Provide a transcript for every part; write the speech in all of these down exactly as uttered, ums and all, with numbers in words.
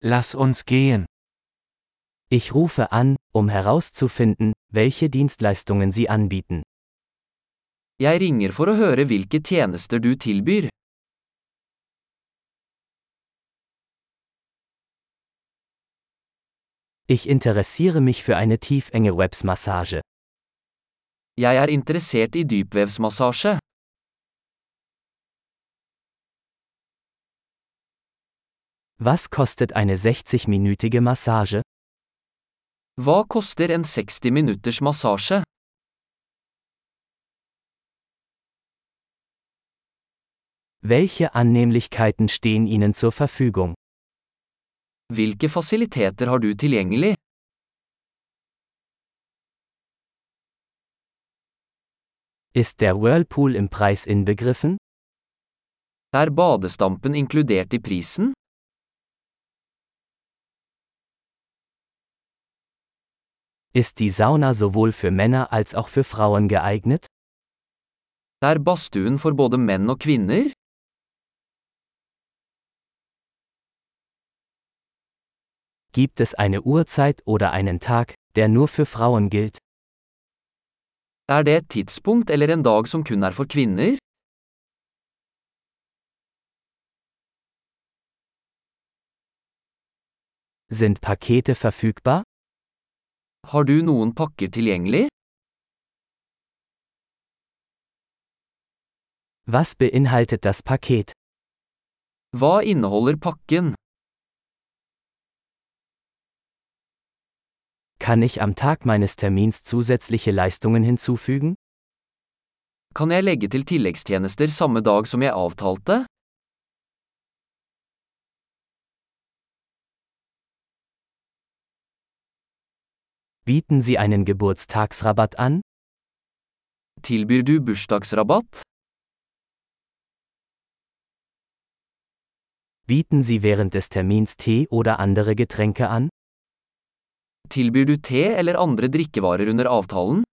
Lass uns gehen. Ich rufe an, um herauszufinden, welche Dienstleistungen Sie anbieten. Jeg ringer for å høre hvilke tjenester du tilbyr. Ich interessiere mich für eine tiefenge Websmassage. Jeg er interessert i dypvevsmassasje. Was kostet eine sechzig-minütige Massage? Hva koster en seksti minutters massasje? Welche Annehmlichkeiten stehen Ihnen zur Verfügung? Hvilke fasiliteter har du tilgjengelig? Ist der Whirlpool im Preis inbegriffen? Er badestampen inkludert i prisen? Ist die Sauna sowohl für Männer als auch für Frauen geeignet? Er badstuen for både menn og kvinner? Gibt es eine Uhrzeit oder einen Tag, der nur für Frauen gilt? Er det et tidspunkt eller en dag som kun er for kvinner? Sind Pakete verfügbar? Har du noen pakker tilgjengelig? Was beinhaltet das Paket? Hva inneholder pakken? Kann ich am Tag meines Termins zusätzliche Leistungen hinzufügen? Kan jeg legge til tilleggstjenester samme dag som jeg avtalte? Bieten Sie einen Geburtstagsrabatt an? Tilbyr du bursdagsrabatt? Bieten Sie während des Termins Tee oder andere Getränke an? Tilbyr du te eller andre drikkevarer under avtalen?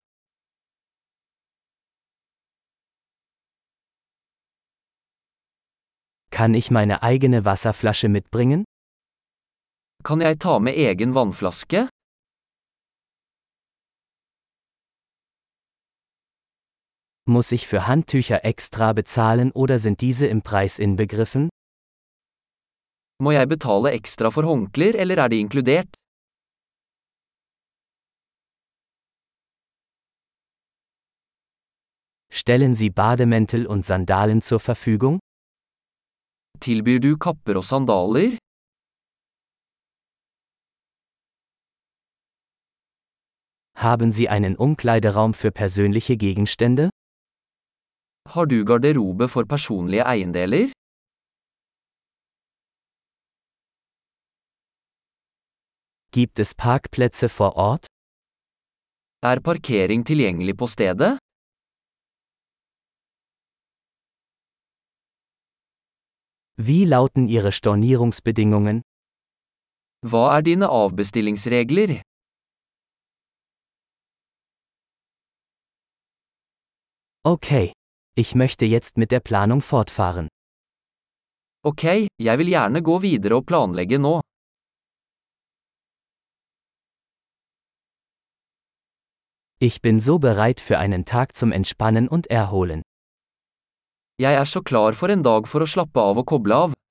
Kann ich meine eigene Wasserflasche mitbringen? Kan jeg ta med egen vannflaske? Muss ich für Handtücher extra bezahlen oder sind diese im Preis inbegriffen? Må jeg betale ekstra for håndklær eller er de inkludert? Stellen Sie Bademäntel und Sandalen zur Verfügung? Tilbyr du kapper og sandaler? Haben Sie einen Umkleideraum für persönliche Gegenstände? Har du garderobe for personlige eiendeler? Gibt es Parkplätze vor Ort? Er parkering tilgjengelig på stedet? Wie lauten Ihre Stornierungsbedingungen? Hva er dine avbestillingsregler? Okay. Ich möchte jetzt mit der Planung fortfahren. Ok, jeg vil gjerne gå videre og planlegge nå. Ich bin so bereit für einen Tag zum Entspannen und Erholen. Jeg er så klar for en dag for å slappe av og koble av.